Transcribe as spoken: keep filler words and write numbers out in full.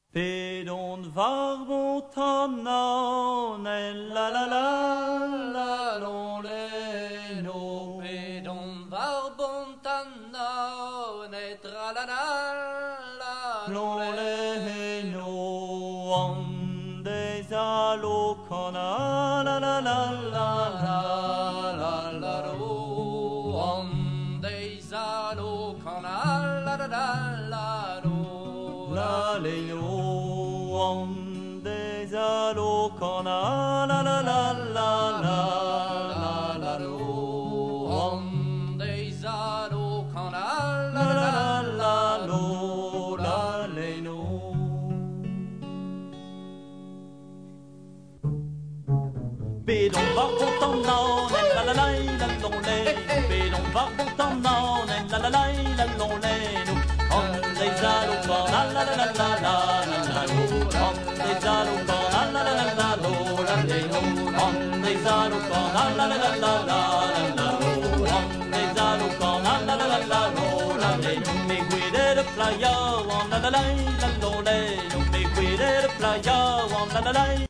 Pedon varbontana, la la la la lon le no. Pedon varbontana, tra la la la Lon le no. On des alocana, la la la la la la la do. On des alocana, la la la la do. La le no. On des alocana, la la la la la la la do. On des alocana, La la la la lo, la le no. Pedon va contenant, la la la la lon le. Pedon va contenant, la la la la lon le. On des alocana, la la la la la la lo. On des alocana, la la la la lo, la le no. On des alocana, la la la la la la lo. On des alocana, la la la la lo, la le no. Me guide de playa, on la la la la lo le no. Me guide de playa, on la la la.